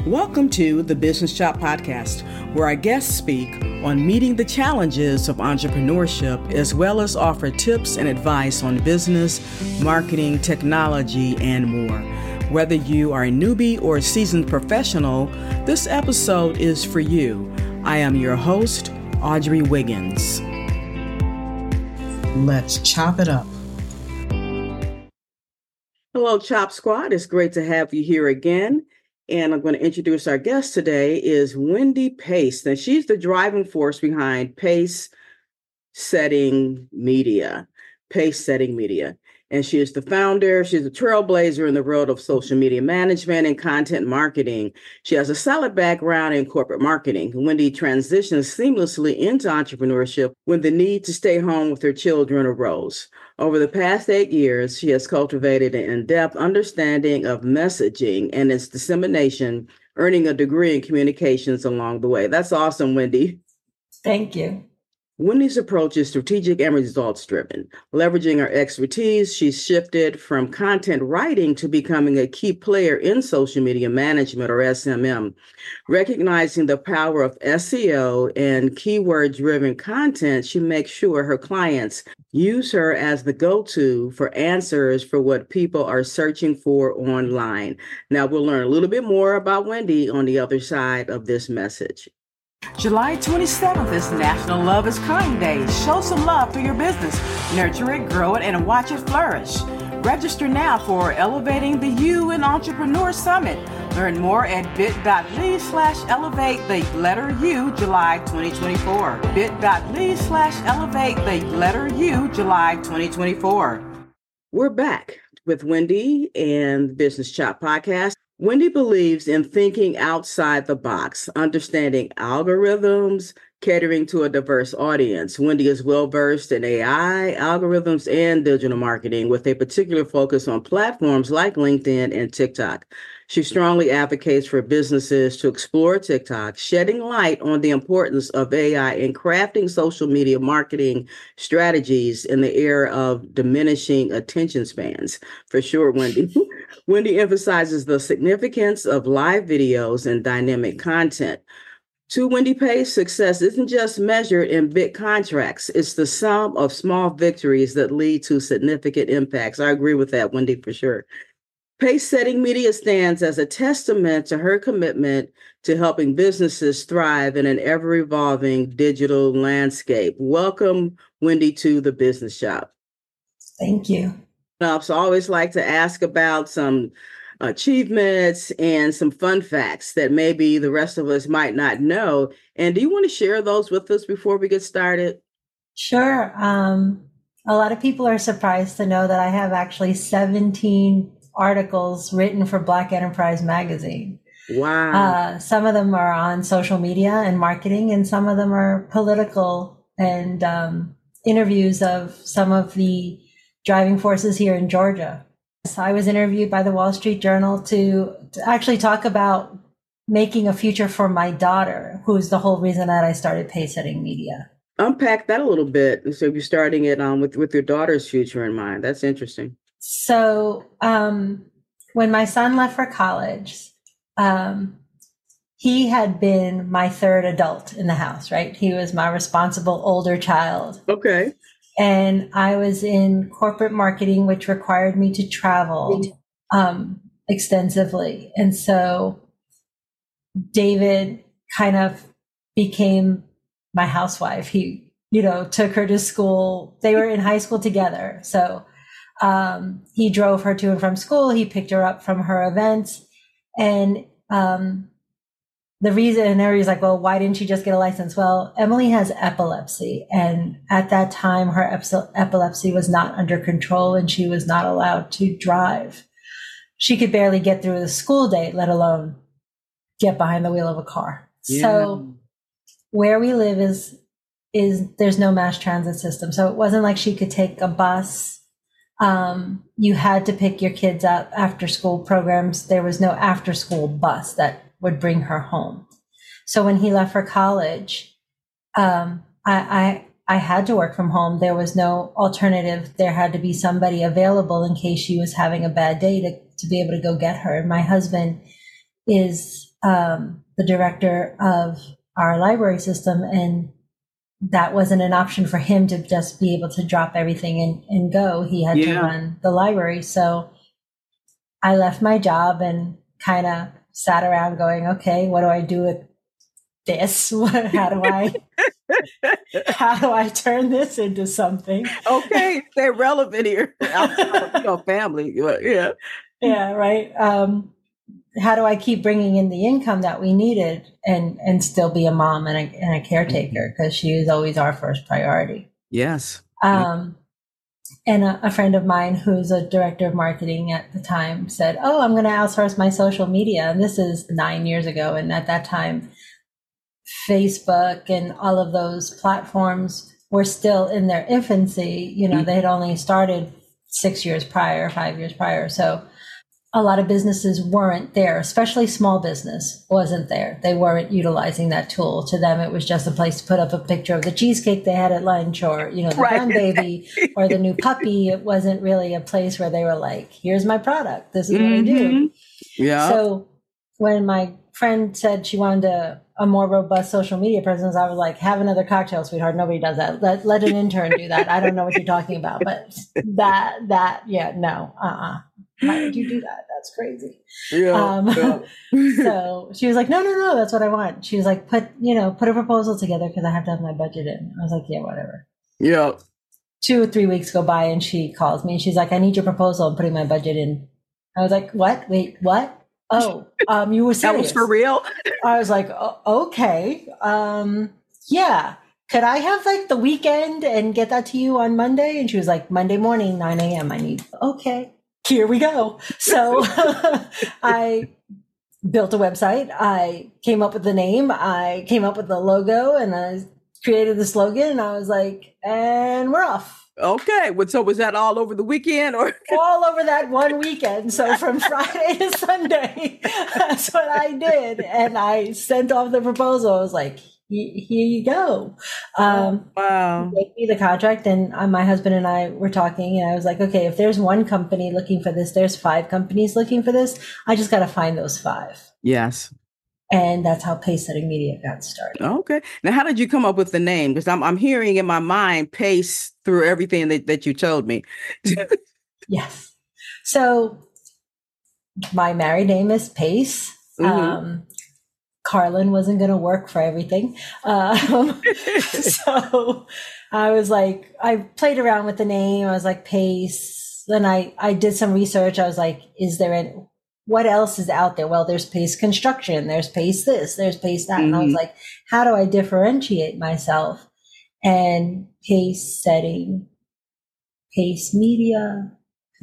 Welcome to the Business Shop Podcast, where our guests speak on meeting the challenges of entrepreneurship, as well as offer tips and advice on business, marketing, technology, and more. Whether you are a newbie or a seasoned professional, this episode is for you. I am your host, Audrey Wiggins. Let's chop it up. Hello, Chop Squad. It's great to have you here again. And I'm going to introduce our guest today is Wendy Pace. And she's the driving force behind Pace Setting Media. Pace Setting Media. And she is the founder. She's a trailblazer in the world of social media management and content marketing. She has a solid background in corporate marketing. Wendy transitioned seamlessly into entrepreneurship when the need to stay home with her children arose. Over the past 8 years, she has cultivated an in-depth understanding of messaging and its dissemination, earning a degree in communications along the way. That's awesome, Wendy. Thank you. Wendy's approach is strategic and results-driven. Leveraging her expertise, she's shifted from content writing to becoming a key player in social media management, or SMM. Recognizing the power of SEO and keyword-driven content, she makes sure her clients use her as the go-to for answers for what people are searching for online. Now, we'll learn a little bit more about Wendy on the other side of this message. July 27th is National Love is Kind Day. Show some love to your business. Nurture it, grow it, and watch it flourish. Register now for Elevating the You in Entrepreneur Summit. Learn more at bit.ly/elevate the letter U July 2024. bit.ly/elevate the letter U July 2024. We're back with Wendy and the Business Shop Podcast. Wendy believes in thinking outside the box, understanding algorithms, catering to a diverse audience. Wendy is well-versed in AI, algorithms, and digital marketing with a particular focus on platforms like LinkedIn and TikTok. She strongly advocates for businesses to explore TikTok, shedding light on the importance of AI in crafting social media marketing strategies in the era of diminishing attention spans. For sure, Wendy. Wendy emphasizes the significance of live videos and dynamic content. To Wendy Pace, success isn't just measured in big contracts. It's the sum of small victories that lead to significant impacts. I agree with that, Wendy, for sure. Pace Setting Media stands as a testament to her commitment to helping businesses thrive in an ever-evolving digital landscape. Welcome, Wendy, to the Business Shop. Thank you. So I always like to ask about some achievements and some fun facts that maybe the rest of us might not know. And do you want to share those with us before we get started? Sure. A lot of people are surprised to know that I have actually 17 articles written for Black Enterprise Magazine. Wow. Some of them are on social media and marketing, and some of them are political and interviews of some of the driving forces here in Georgia. So I was interviewed by the Wall Street Journal to actually talk about making a future for my daughter, who's the whole reason that I started Pace Setting Media. Unpack that a little bit. So you're starting it with your daughter's future in mind. That's interesting. So when my son left for college, he had been my third adult in the house, right? He was my responsible older child. Okay. And I was in corporate marketing, which required me to travel extensively. And so David kind of became my housewife. He, took her to school. They were in high school together. So he drove her to and from school. He picked her up from her events. And the reason, and everybody's like, well, why didn't she just get a license? Well, Emily has epilepsy. And at that time, her epilepsy was not under control and she was not allowed to drive. She could barely get through the school day, let alone get behind the wheel of a car. Yeah. So where we live is there's no mass transit system. So it wasn't like she could take a bus. You had to pick your kids up after school programs. There was no after school bus that would bring her home. So when he left for college, I had to work from home. There was no alternative. There had to be somebody available in case she was having a bad day to be able to go get her. And my husband is the director of our library system, and that wasn't an option for him to just be able to drop everything and go. He had to run the library. So I left my job and kind of sat around going, okay, what do I do with this? How do I turn this into something? Okay, stay relevant here. Family. Yeah. Yeah, right. How do I keep bringing in the income that we needed and still be a mom and a caretaker? Because she was always our first priority. Yes. And a friend of mine who's a director of marketing at the time said, oh, I'm going to outsource my social media. And this is 9 years ago. And at that time, Facebook and all of those platforms were still in their infancy. You know, they had only started 5 years prior. So a lot of businesses weren't there, especially small business wasn't there. They weren't utilizing that tool. To them, it was just a place to put up a picture of the cheesecake they had at lunch, or, you know, the grandbaby or the new puppy. It wasn't really a place where they were like, here's my product. This is what I do. Yeah. So when my friend said she wanted a more robust social media presence, I was like, have another cocktail, sweetheart. Nobody does that. Let an intern do that. I don't know what you're talking about, but no. Why would you do that? That's crazy. So she was like, no, that's what I want. She was like, put a proposal together because I have to have my budget in. I was like, yeah, whatever. Yeah. 2 or 3 weeks go by and she calls me and she's like, I need your proposal. I'm putting my budget in. I was like, what? Wait, what? Oh, you were serious? That was for real? I was like, okay. Yeah. Could I have like the weekend and get that to you on Monday? And she was like, Monday morning, 9 a.m. Okay. Here we go. So I built a website. I came up with the name. I came up with the logo and I created the slogan and I was like, and we're off. Okay. So was that all over the weekend or? All over that one weekend. So from Friday to Sunday, that's what I did. And I sent off the proposal. I was like, here you go. Wow. He gave me the contract and my husband and I were talking and I was like, okay, if there's one company looking for this, there's 5 companies looking for this. I just got to find those 5. Yes. And that's how Pace Setting Media got started. Okay. Now, how did you come up with the name? Because I'm hearing in my mind Pace through everything that you told me. Yes. So my married name is Pace. Carlin wasn't going to work for everything. So I was like, I played around with the name. I was like, Pace. Then I did some research. I was like, what else is out there? Well, there's Pace Construction. There's Pace this. There's Pace that. And I was like, how do I differentiate myself? And Pace Setting, Pace Media,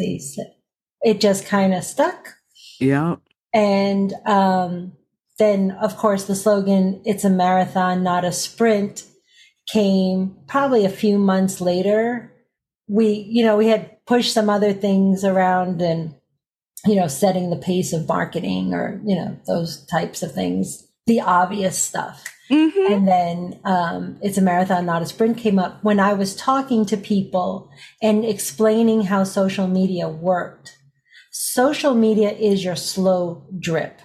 it just kind of stuck. Yeah. And, then, of course, the slogan, it's a marathon, not a sprint, came probably a few months later. We had pushed some other things around and, setting the pace of marketing or, those types of things, the obvious stuff. And then it's a marathon, not a sprint came up when I was talking to people and explaining how social media worked. Social media is your slow drip.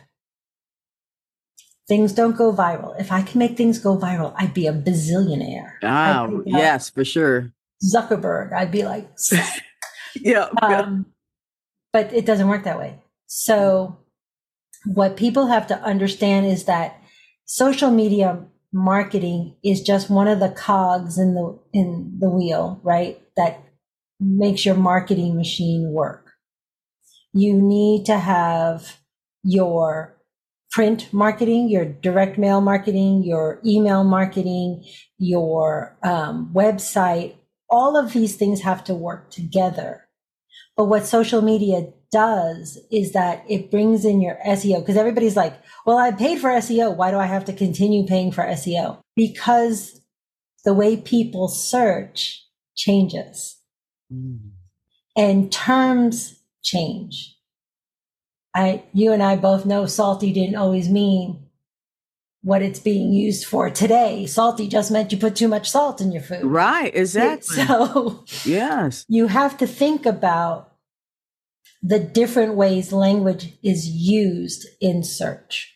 Things don't go viral. If I can make things go viral, I'd be a bazillionaire. Oh, yes, for sure. Zuckerberg, I'd be like, yeah. But it doesn't work that way. So what people have to understand is that social media marketing is just one of the cogs in the wheel, right? That makes your marketing machine work. You need to have your print marketing, your direct mail marketing, your email marketing, your website, all of these things have to work together. But what social media does is that it brings in your SEO, because everybody's like, well, I paid for SEO. Why do I have to continue paying for SEO? Because the way people search changes and terms change. You and I both know salty didn't always mean what it's being used for today. Salty just meant you put too much salt in your food. Right, exactly. So yes, you have to think about the different ways language is used in search.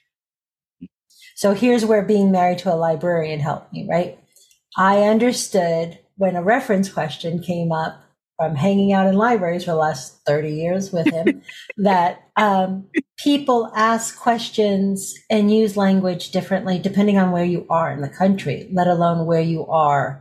So here's where being married to a librarian helped me, right? I understood when a reference question came up from hanging out in libraries for the last 30 years with him, that people ask questions and use language differently depending on where you are in the country, let alone where you are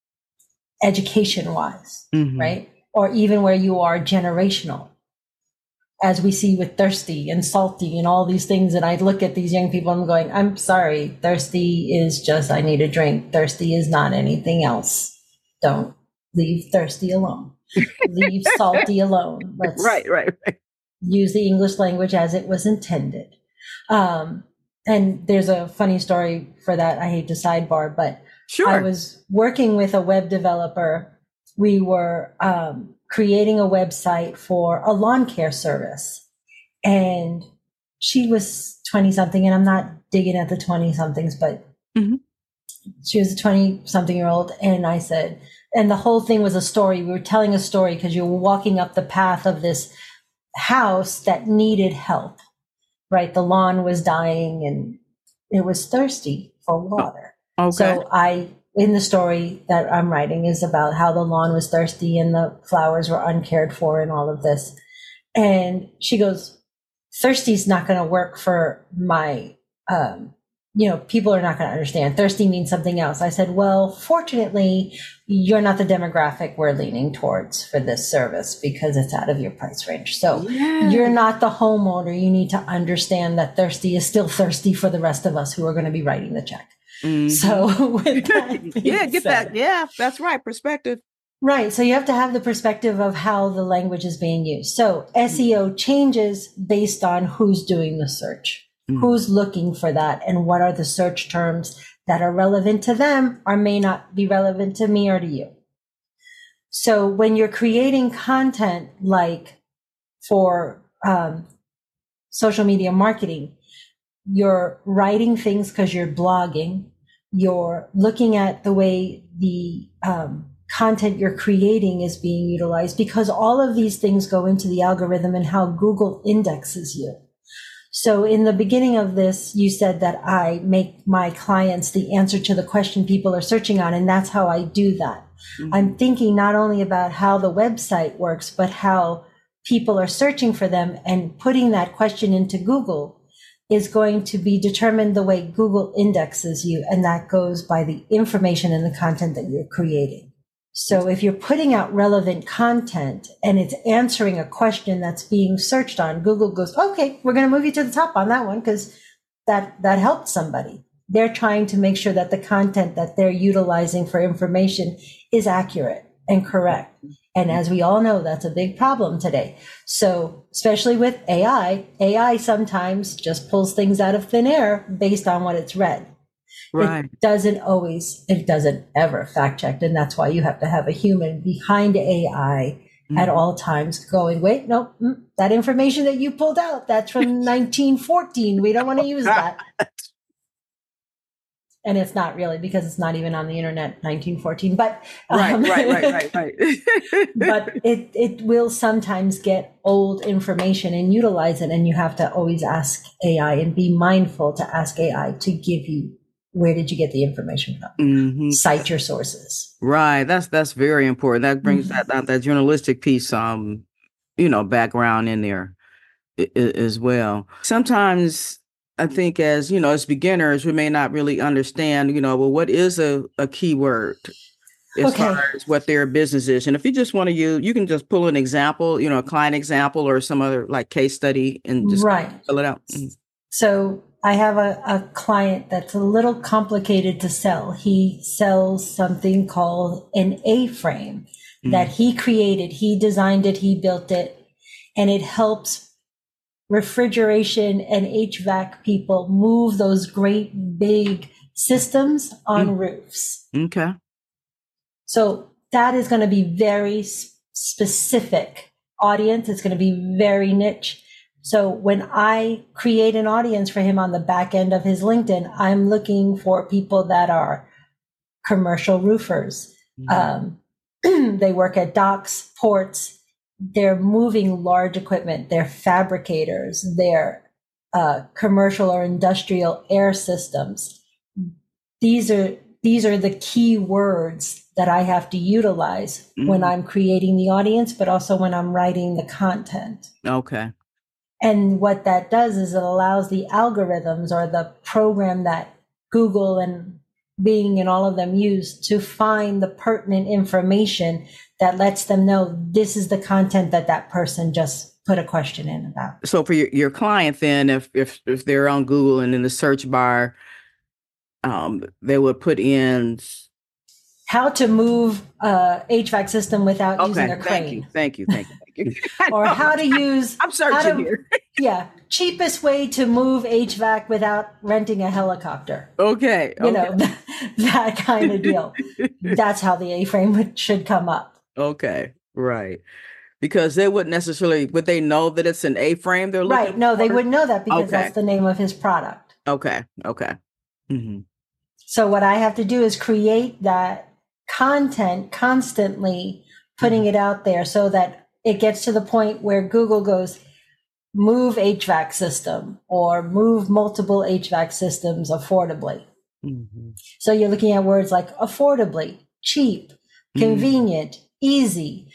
education-wise, right? Or even where you are generational, as we see with thirsty and salty and all these things. And I look at these young people and I'm going, I'm sorry, thirsty is just, I need a drink. Thirsty is not anything else. Don't leave thirsty alone. Leave salty alone. Let's right. use the English language as it was intended. And there's a funny story for that. I hate to sidebar, but sure. I was working with a web developer. We were creating a website for a lawn care service. And she was 20 something, and I'm not digging at the 20 somethings, but she was a 20 something year old. And I said, and the whole thing was a story. We were telling a story because you were walking up the path of this house that needed help, right? The lawn was dying and it was thirsty for water. Okay. So in the story that I'm writing is about how the lawn was thirsty and the flowers were uncared for and all of this. And she goes, thirsty's not going to work for my, people are not going to understand. Thirsty means something else. I said, well, fortunately, you're not the demographic we're leaning towards for this service because it's out of your price range. So you're not the homeowner. You need to understand that thirsty is still thirsty for the rest of us who are going to be writing the check. So with that that. Yeah, that's right. Perspective. Right. So you have to have the perspective of how the language is being used. So SEO changes based on who's doing the search, who's looking for that, and what are the search terms that are relevant to them or may not be relevant to me or to you. So when you're creating content like for social media marketing, you're writing things because you're blogging, you're looking at the way the content you're creating is being utilized, because all of these things go into the algorithm and how Google indexes you. So in the beginning of this, you said that I make my clients the answer to the question people are searching on, and that's how I do that. I'm thinking not only about how the website works, but how people are searching for them, and putting that question into Google is going to be determined the way Google indexes you, and that goes by the information and the content that you're creating. So if you're putting out relevant content and it's answering a question that's being searched on, Google goes, okay, we're going to move you to the top on that one because that helped somebody. They're trying to make sure that the content that they're utilizing for information is accurate and correct. And as we all know, that's a big problem today. So especially with AI sometimes just pulls things out of thin air based on what it's read. Right. It doesn't ever fact check. And that's why you have to have a human behind AI at all times going, wait, no, that information that you pulled out, that's from 1914. We don't want to use that. And it's not really, because it's not even on the internet, 1914, but right. but it will sometimes get old information and utilize it. And you have to always ask AI and be mindful to ask AI to give you, where did you get the information from? Cite your sources. Right. That's very important. That brings that journalistic piece, background in there as well. Sometimes I think as beginners, we may not really understand, what is a keyword as far as what their business is. And if you just want to you can just pull an example, a client example or some other like case study and just fill it out. So I have a client that's a little complicated to sell. He sells something called an A-frame that he created. He designed it. He built it. And it helps refrigeration and HVAC people move those great big systems on roofs. Okay. So that is going to be very specific audience. It's going to be very niche. So when I create an audience for him on the back end of his LinkedIn, I'm looking for people that are commercial roofers. They work at docks, ports. they're moving large equipment, they're fabricators, they're commercial or industrial air systems. These are the key words that I have to utilize when I'm creating the audience, but also when I'm writing the content. Okay. And what that does is it allows the algorithms or the program that Google and Bing and all of them use to find the pertinent information that lets them know this is the content that person just put a question in about. So for your client, then, if they're on Google and in the search bar, they would put in how to move HVAC system without using a crane. Thank you. Or how to use. I'm searching here. Yeah, cheapest way to move HVAC without renting a helicopter. Okay. You know, that kind of deal. That's how the A-frame should come up. Okay, right. Because they wouldn't necessarily, would they know that it's an A-frame they're looking right. No, for? They wouldn't know that because that's the name of his product. Okay. Mm-hmm. So what I have to do is create that content constantly, putting it out there so that it gets to the point where Google goes, move HVAC system or move multiple HVAC systems affordably. Mm-hmm. So you're looking at words like affordably, cheap, convenient, easy,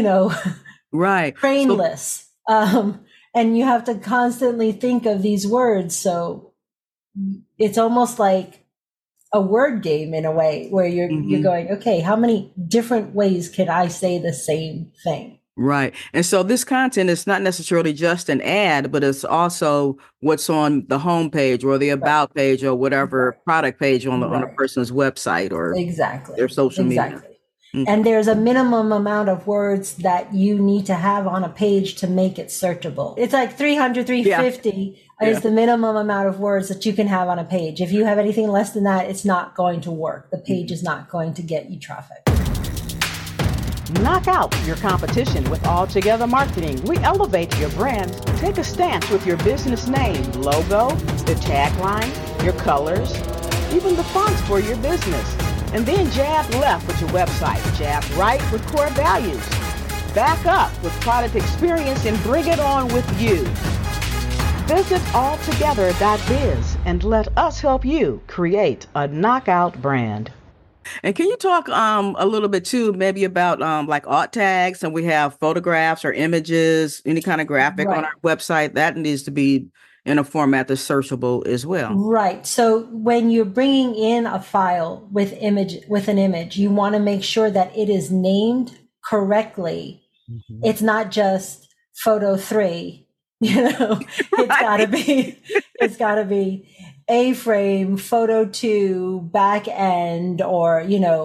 right, craneless. And you have to constantly think of these words. So it's almost like a word game in a way where you're going, okay, how many different ways can I say the same thing? Right. And so this content is not necessarily just an ad, but it's also what's on the homepage or the about page or whatever product page on a person's website or their social media. And there's a minimum amount of words that you need to have on a page to make it searchable. It's like 300, 350 is the minimum amount of words that you can have on a page. If you have anything less than that, it's not going to work. The page is not going to get you traffic. Knock out your competition with Altogether Marketing. We elevate your brand. Take a stance with your business name, logo, the tagline, your colors, even the fonts for your business. And then jab left with your website, jab right with core values. Back up with product experience and bring it on with you. Visit altogether.biz and let us help you create a knockout brand. And can you talk a little bit too, maybe about like alt tags, and we have photographs or images, any kind of graphic on our website that needs to be in a format that's searchable as well. Right. So when you're bringing in a file with an image, you want to make sure that it is named correctly. Mm-hmm. It's not just photo 3, it's gotta be A-frame, photo 2, back end, or,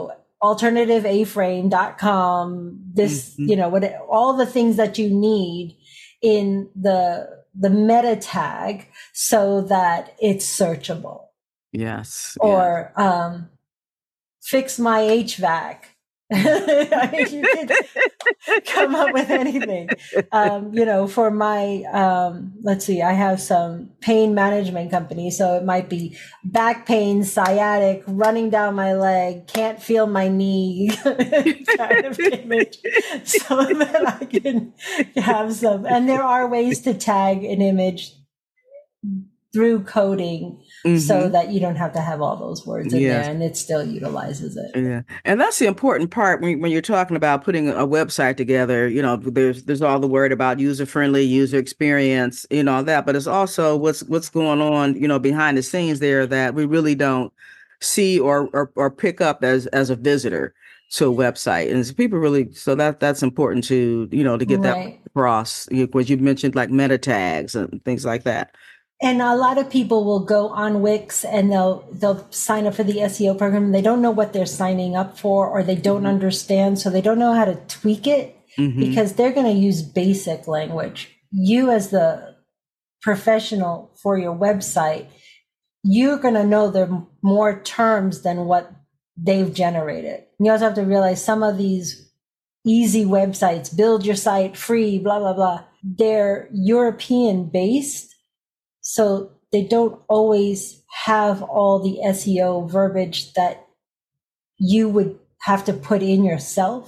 alternativeaframe.com, this, all the things that you need in the meta tag so that it's searchable. Yes. Or fix my HVAC. I mean, you could come up with anything. For my, let's see, I have some pain management company. So it might be back pain, sciatic, running down my leg, can't feel my knee kind of image. So that I can have some. And there are ways to tag an image through coding so that you don't have to have all those words in there, and it still utilizes it. Yeah. And that's the important part when you're talking about putting a website together. There's all the word about user-friendly, user experience, all that, but it's also what's going on, behind the scenes there that we really don't see or pick up as a visitor to a website. And so people really, so that's important to get that across, because you mentioned like meta tags and things like that. And a lot of people will go on Wix and they'll sign up for the SEO program. They don't know what they're signing up for, or they don't understand. So they don't know how to tweak it because they're going to use basic language. You as the professional for your website, you're going to know the more terms than what they've generated. You also have to realize some of these easy websites, build your site free, blah, blah, blah, they're European based. So they don't always have all the SEO verbiage that you would have to put in yourself.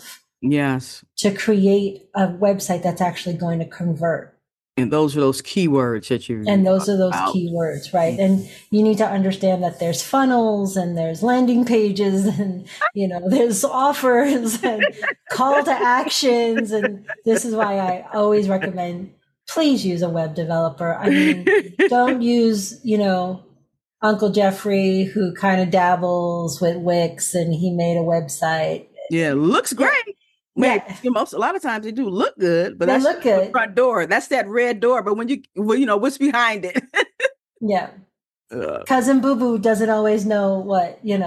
Yes. to create a website that's actually going to convert. And those are those keywords that you And those are those about. keywords, right? And you need to understand that there's funnels and there's landing pages and, there's offers and call to actions. And this is why I always recommend, please use a web developer. I mean, don't use, Uncle Jeffrey, who kind of dabbles with Wix and he made a website. Yeah, looks great. Yeah. A lot of times they do look good, but They that's look good. the front door. That's that red door. But when what's behind it? Yeah. Cousin Boo Boo doesn't always know what, they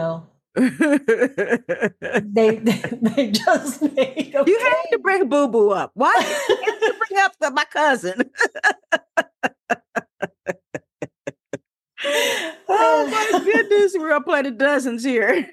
just made a You had to bring Boo Boo up. Why did you have to bring up my cousin? Oh my goodness, we're gonna play the dozens here.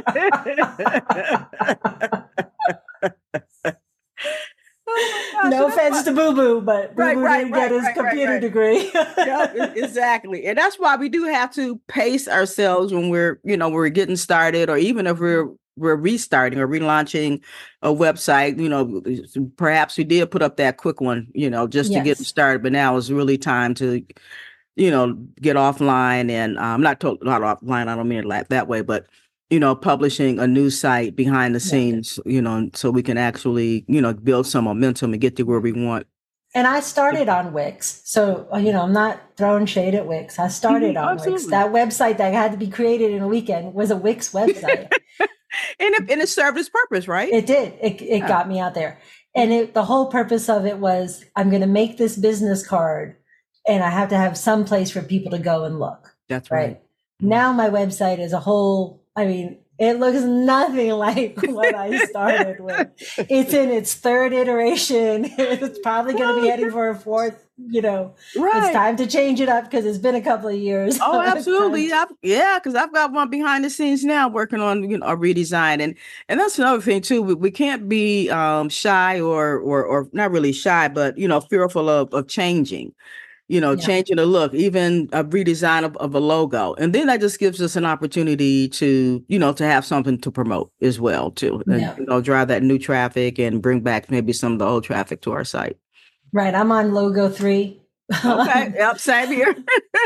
No offense to Boo Boo, but Boo Boo didn't get his computer degree. Yeah, exactly. And that's why we do have to pace ourselves when we're getting started, or even if we're restarting or relaunching a website. Perhaps we did put up that quick one, just to get started, but now is really time to get offline and not offline. I don't mean it that way, but publishing a new site behind the scenes, so we can actually, build some momentum and get to where we want. And I started on Wix. So, I'm not throwing shade at Wix. I started on Wix. That website that had to be created in a weekend was a Wix website. and it served its purpose, right? It did. It got me out there. And the whole purpose of it was, I'm going to make this business card and I have to have some place for people to go and look. That's right. Now my website is it looks nothing like what I started with. It's in its third iteration. It's probably going to be heading for a fourth. It's time to change it up because it's been a couple of years. Oh, absolutely. Because I've got one behind the scenes now working on a redesign. And that's another thing, too. We can't be shy or not really shy, but, fearful of changing. Changing the look, even a redesign of a logo. And then that just gives us an opportunity to, to have something to promote as well, too. And, drive that new traffic and bring back maybe some of the old traffic to our site. Right. I'm on logo 3. Okay. Yep. Same here.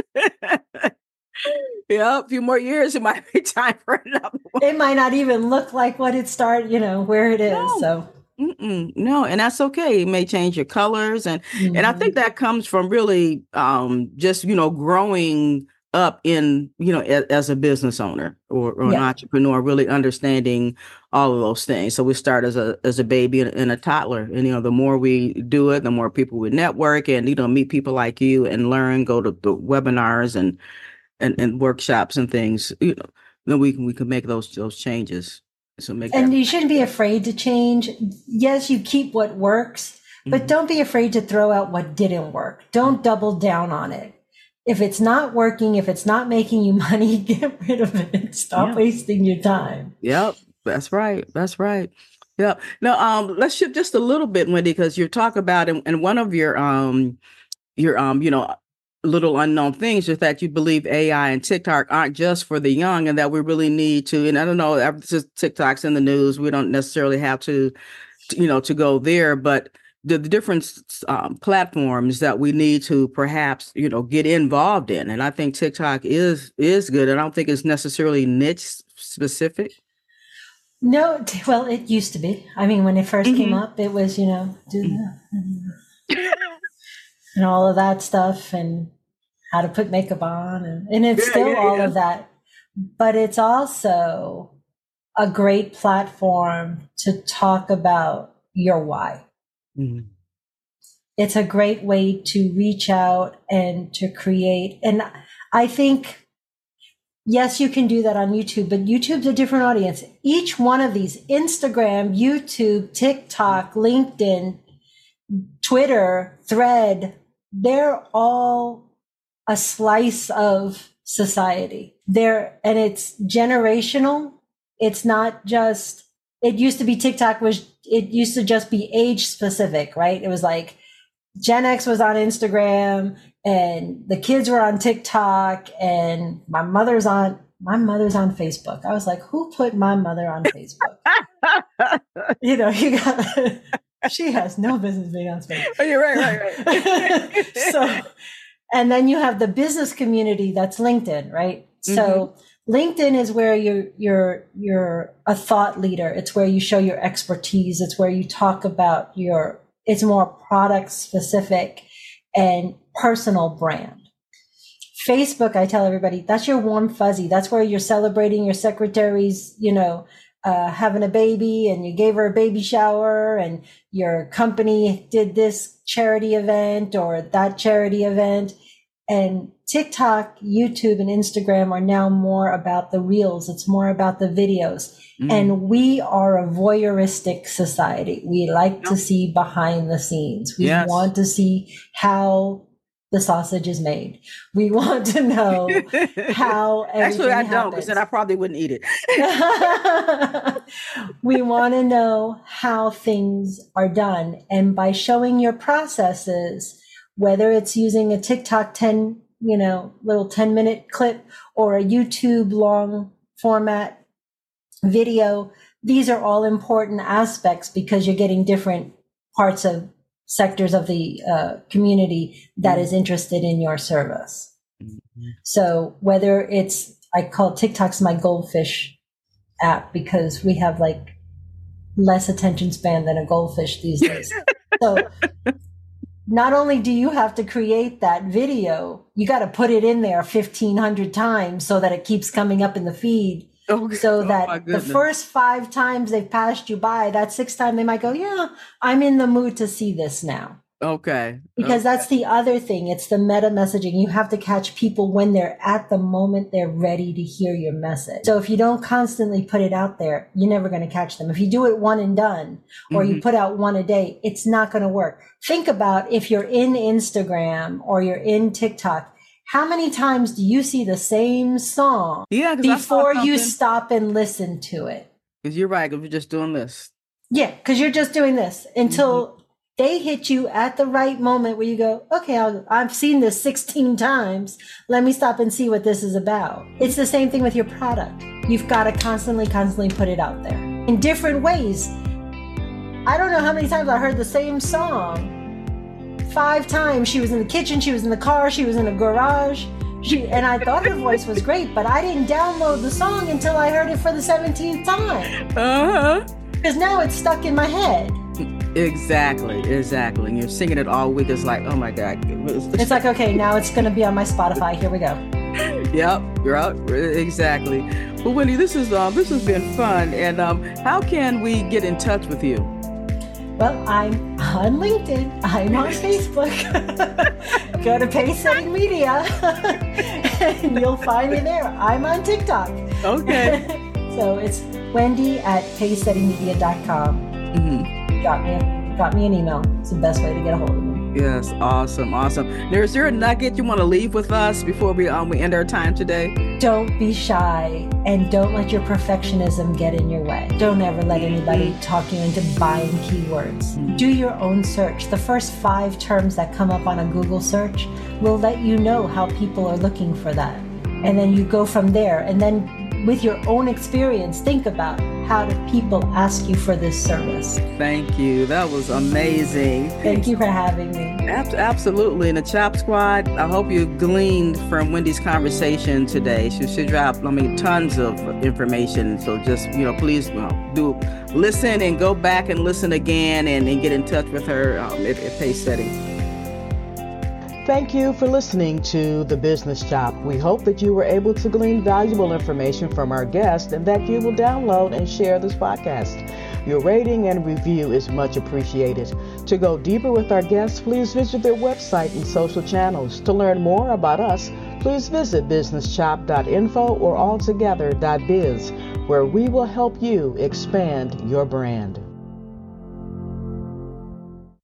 Yeah. A few more years, it might be time for another one. It might not even look like what it started, where it is. No. So. No, and that's okay. It may change your colors, and I think that comes from really just growing up in as a business owner or an entrepreneur, really understanding all of those things. So we start as a baby and a toddler, and the more we do it, the more people we network and meet people like you and learn, go to the webinars and workshops and things. Then we can make those changes. And you shouldn't be afraid to change. Yes, you keep what works, but don't be afraid to throw out what didn't work. Don't double down on it. If it's not working, if it's not making you money, get rid of it. Stop wasting your time. Yep, that's right. That's right. Yep. Now, let's shift just a little bit, Wendy, because you talk about in one of your little unknown things is that you believe AI and TikTok aren't just for the young, and that we really need to, and I don't know, TikTok's in the news. We don't necessarily have to go there, but the different platforms that we need to perhaps, get involved in. And I think TikTok is good. And I don't think it's necessarily niche specific. No, well, it used to be. I mean, when it first came up, it was, and all of that stuff and how to put makeup on. And it's still all of that. But it's also a great platform to talk about your why. Mm-hmm. It's a great way to reach out and to create. And I think, yes, you can do that on YouTube, but YouTube's a different audience. Each one of these, Instagram, YouTube, TikTok, LinkedIn, Twitter, Thread, they're all a slice of society. And it's generational. It's not just, it used to be it used to just be age specific, right? It was like Gen X was on Instagram and the kids were on TikTok and my mother's on my mother's on Facebook. I was like, who put my mother on Facebook? You got, she has no business being on Facebook. Oh, you're right. So, and then you have the business community that's LinkedIn, right? So LinkedIn is where you're a thought leader. It's where you show your expertise. It's where you talk about it's more product specific and personal brand. Facebook, I tell everybody, that's your warm fuzzy. That's where you're celebrating your secretary's, having a baby and you gave her a baby shower and your company did this charity event or that charity event. And TikTok, YouTube, and Instagram are now more about the reels. It's more about the videos. And we are a voyeuristic society. We like to see behind the scenes. We want to see how the sausage is made. We want to know how everything Actually, I don't, happens. because then I probably wouldn't eat it. We want to know how things are done. And by showing your processes, whether it's using a TikTok little 10-minute clip or a YouTube long format video, these are all important aspects because you're getting different parts of sectors of the community that is interested in your service. So whether it's, I call TikTok's my goldfish app because we have like less attention span than a goldfish these days. So not only do you have to create that video, you got to put it in there 1,500 times so that it keeps coming up in the feed. So that the first 5 times they've passed you by, that 6th time they might go, yeah, I'm in the mood to see this now. Okay. Because that's the other thing. It's the meta messaging. You have to catch people when they're at the moment they're ready to hear your message. So if you don't constantly put it out there, you're never going to catch them. If you do it one and done, or you put out one a day, it's not going to work. Think about if you're in Instagram or you're in TikTok, how many times do you see the same song before you stop and listen to it? Because you're right. Because we're just doing this. Yeah, because you're just doing this until they hit you at the right moment where you go, okay, I've seen this 16 times. Let me stop and see what this is about. It's the same thing with your product. You've got to constantly put it out there in different ways. I don't know how many times I heard the same song. 5 times. She was in the kitchen, she was in the car, she was in a garage. And I thought her voice was great, but I didn't download the song until I heard it for the 17th time. Because now it's stuck in my head. Exactly. And you're singing it all week. It's like, oh my God. It's like, okay, now it's going to be on my Spotify. Here we go. Yep, you're out. Exactly. Well, Wendy, this has been fun. And how can we get in touch with you? Well, I'm on LinkedIn. I'm on Facebook. Go to Pace Setting Media and you'll find me there. I'm on TikTok. Okay. So it's Wendy at pacesettingmedia.com. Drop me an email. It's the best way to get a hold of me. Yes, awesome. Now, is there a nugget you want to leave with us before we end our time today? Don't be shy and don't let your perfectionism get in your way. Don't ever let anybody talk you into buying keywords. Do your own search. The first 5 terms that come up on a Google search will let you know how people are looking for that. And then you go from there. And then with your own experience, think about how do people ask you for this service. Thank you. That was amazing. Thank you for having me. Absolutely. And the Chop Squad, I hope you gleaned from Wendy's conversation today. She dropped, tons of information. So just, please do listen and go back and listen again and get in touch with her at Pace Setting. Thank you for listening to The Business Chop. We hope that you were able to glean valuable information from our guest and that you will download and share this podcast. Your rating and review is much appreciated. To go deeper with our guests, please visit their website and social channels. To learn more about us, please visit businesschop.info or altogether.biz, where we will help you expand your brand.